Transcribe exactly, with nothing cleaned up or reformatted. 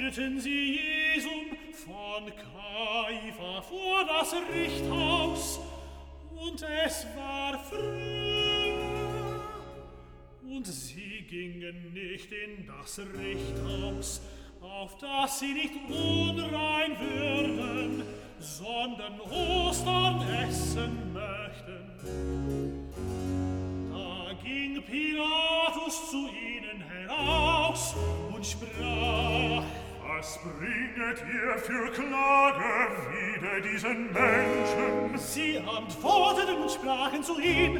führten sie Jesum von Kaifa vor das Richthaus, und es war früh, und sie gingen nicht in das Richthaus, auf dass sie nicht unrein würden, sondern Ostern essen möchten. Da ging Pilatus zu ihnen heraus und sprach: Was bringet ihr für Klage wider diesen Menschen? Sie antworteten und sprachen zu ihm: